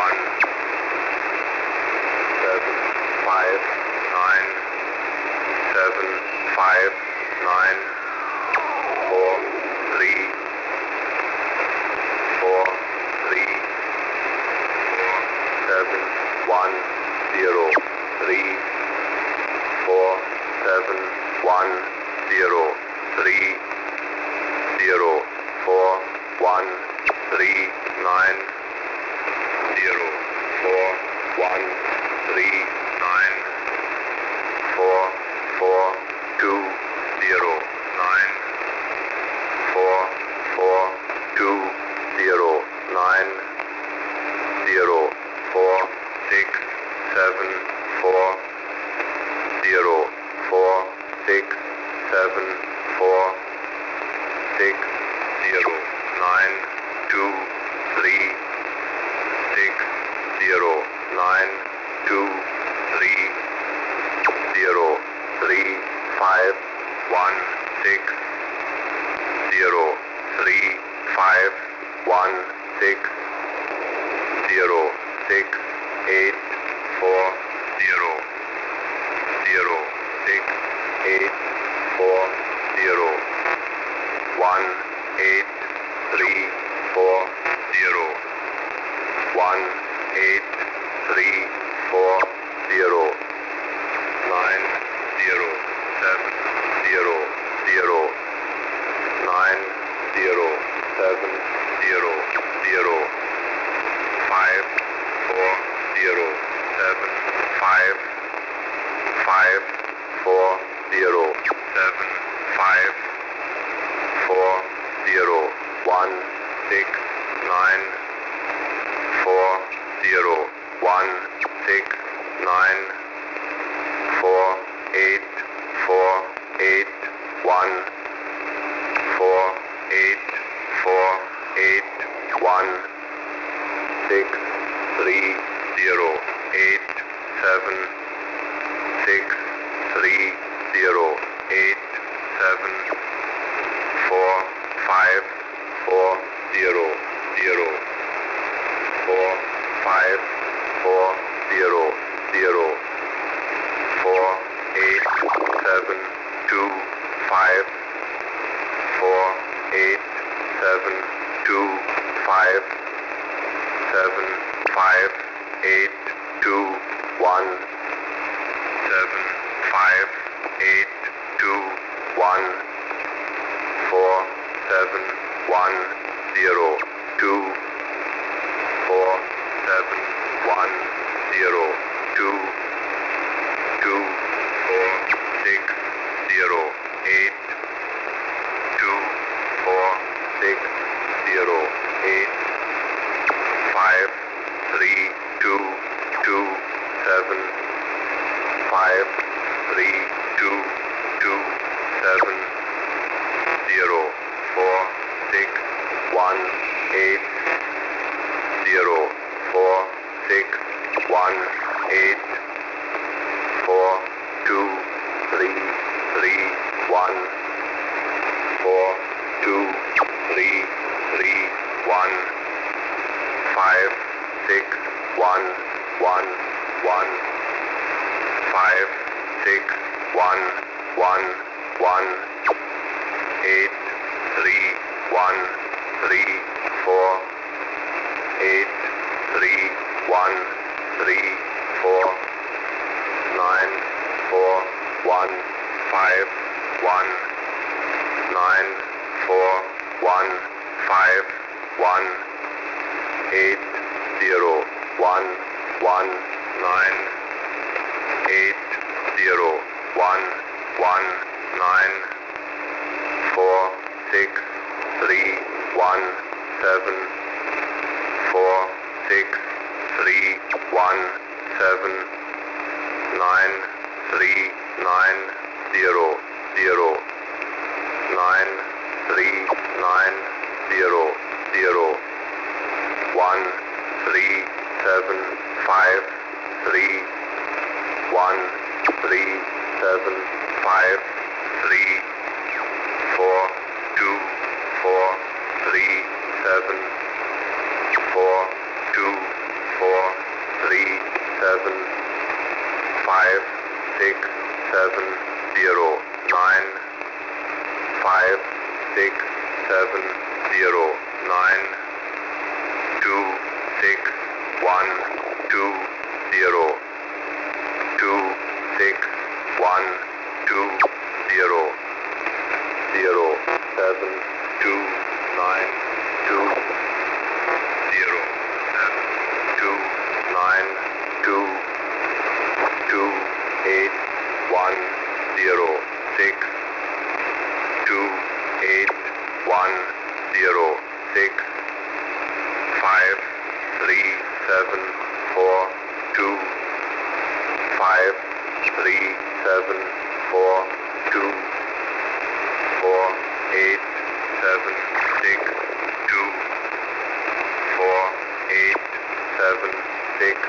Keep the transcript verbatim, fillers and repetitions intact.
one, seven, five, nine, seven, five, nine, four, three, four, three, four, seven, one, zero, three, four, seven, one, zero, three, zero, four, one, three, nine, zero, four, one, three, nine, four, four, two, zero, nine, four, four, two, zero, nine, zero, four, six, seven, four, zero, four, six, seven, four, six, zero, nine, two, three, six, zero, nine, two, three, zero, three, five, one, six, zero, three, five, one, six, zero, six, eight, four, zero, zero, six, eight, four, zero, one, eight, three, four, zero, one, eight, three, four, zero, nine, zero, seven, zero, zero, nine, zero, seven, zero, zero, five, four, zero, seven, five, five, four, zero, seven, five, four, zero, one, six, nine, four, zero, one, six, nine, four, eight, four, eight, one, four, eight, four, eight, one, six, three, zero, eight, seven, six, three, zero, eight, seven, four, five, four, zero, zero, four, five, four, zero, zero, four, eight, seven, two, five, four, eight, seven, two, five, seven, five, eight, two, one, seven, five, eight, two, one, four, seven, one, zero, two, four, seven, one, zero, two, two, four, six, zero, eight, two, four, six, zero, eight, five, three, two, two, seven, five, three, two, two, seven, zero, four, six, one, eight, zero, four, six, one, eight, four, two, three, three, one, four, two, three, three, one, five, six, one, one, one, five, six, one, one, one, eight, three, one, three, four, eight, three, one, three, four, nine, four, one, five, one, nine, four, one, five, one, eight, zero, one, one, nine, eight, zero, one, one, nine, four, six, three, one, seven, four, six, three, one, seven, nine, three, nine, zero, zero, nine, three, nine, zero, zero, one, three, seven, five, three, one, three, seven, five, three, four, two, four, three, seven, four, two, four, nine two six one two zero two six one two zero zero seven two nine two zero seven two nine two two eight one zero six two eight one zero six five three seven four two five three seven four two four eight seven six two four eight seven six